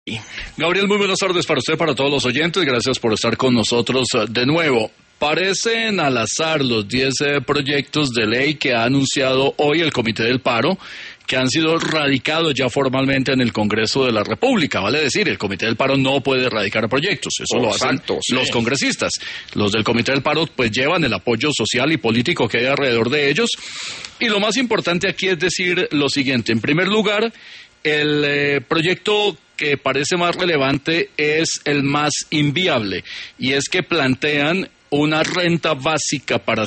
Gabriel, muy buenas tardes para usted, para todos los oyentes. Gracias por estar con nosotros de nuevo. Parecen al azar los 10 proyectos de ley que ha anunciado hoy el Comité del Paro, que han sido radicados ya formalmente en el Congreso de la República. Vale decir, el Comité del Paro no puede radicar proyectos, eso lo hacen los congresistas. Los del Comité del Paro pues llevan el apoyo social y político que hay alrededor de ellos. Y lo más importante aquí es decir lo siguiente. En primer lugar, el proyecto que parece más relevante es el más inviable, y es que plantean una renta básica para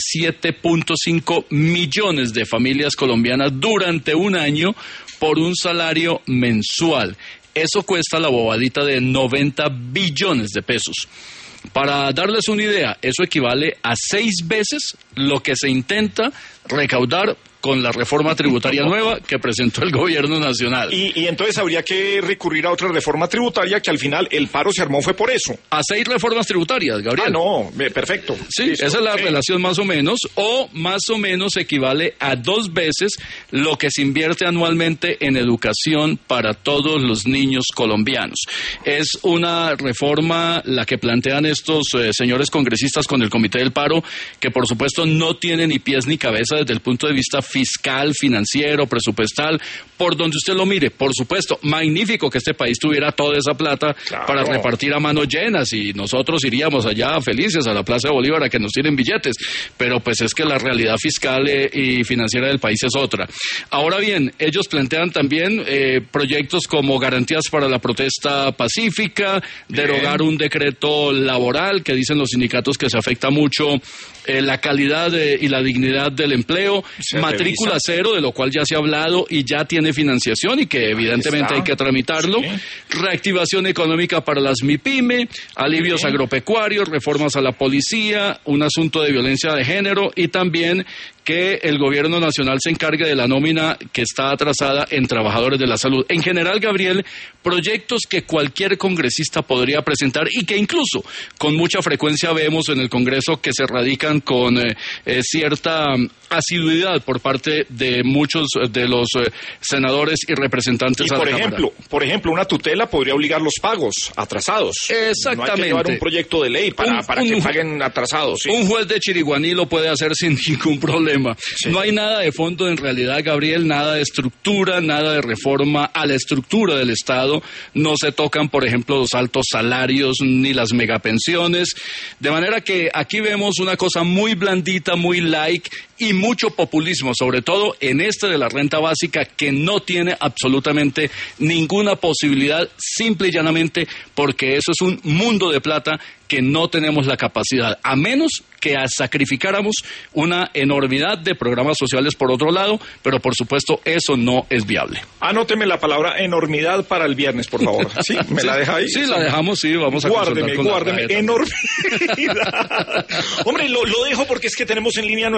7.5 millones de familias colombianas durante un año por un salario mensual. Eso cuesta la bobadita de 90 billones de pesos. Para darles una idea, eso equivale a 6 veces lo que se intenta recaudar con la reforma tributaria nueva que presentó el gobierno nacional. Y entonces habría que recurrir a otra reforma tributaria que al final el paro se armó fue por eso. A 6 reformas tributarias, Gabriel. Perfecto. Sí, listo. Esa es la relación más o menos, o más o menos equivale a 2 veces lo que se invierte anualmente en educación para todos los niños colombianos. Es una reforma la que plantean estos señores congresistas con el Comité del Paro, que por supuesto no tiene ni pies ni cabeza desde el punto de vista fiscal, financiero, presupuestal, por donde usted lo mire. Por supuesto, magnífico que este país tuviera toda esa plata para repartir a manos llenas y nosotros iríamos allá felices a la Plaza de Bolívar a que nos tiren billetes, pero pues es que la realidad fiscal y financiera del país es otra. Ahora bien, ellos plantean también proyectos como garantías para la protesta pacífica, derogar un decreto laboral que dicen los sindicatos que se afecta mucho la calidad y la dignidad del empleo, matrícula cero, de lo cual ya se ha hablado y ya tiene financiación y que evidentemente hay que tramitarlo, reactivación económica para las MIPYME, alivios agropecuarios, reformas a la policía, un asunto de violencia de género y también que el gobierno nacional se encargue de la nómina que está atrasada en trabajadores de la salud. En general, Gabriel, proyectos que cualquier congresista podría presentar y que incluso con mucha frecuencia vemos en el Congreso que se radican con cierta asiduidad por parte de muchos de los senadores y representantes a la Cámara. Por ejemplo, una tutela podría obligar los pagos atrasados. Exactamente. No hay que llevar un proyecto de ley para que paguen atrasados. ¿Sí? Un juez de Chiriguaní lo puede hacer sin ningún problema. Sí. No hay nada de fondo en realidad, Gabriel, nada de estructura, nada de reforma a la estructura del Estado. No se tocan, por ejemplo, los altos salarios ni las megapensiones. De manera que aquí vemos una cosa muy blandita, muy light y mucho populismo, sobre todo en de la renta básica, que no tiene absolutamente ninguna posibilidad, simple y llanamente porque eso es un mundo de plata que no tenemos la capacidad, a menos que sacrificáramos una enormidad de programas sociales por otro lado, pero por supuesto eso no es viable. Anóteme la palabra enormidad para el viernes, por favor. ¿Sí? ¿Me la deja ahí? Sí, la dejamos, sí, vamos a consultar con Guárdeme, enormidad. Hombre, lo dejo porque es que tenemos en línea